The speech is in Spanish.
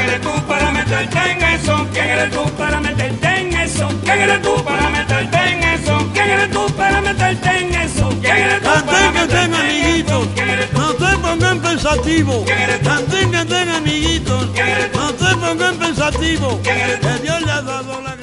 eres tú para meterte en eso? ¿Quién eres tú para meterte en eso? ¿Quién eres tú para meterte en eso? ¿Quién eres tú para meterte en eso? ¿Quién eres tú para meterte en eso? Amiguitos, no te pongan pensativo. Canten, amiguitos, no te pongan pensativo. Que Dios le ha dado la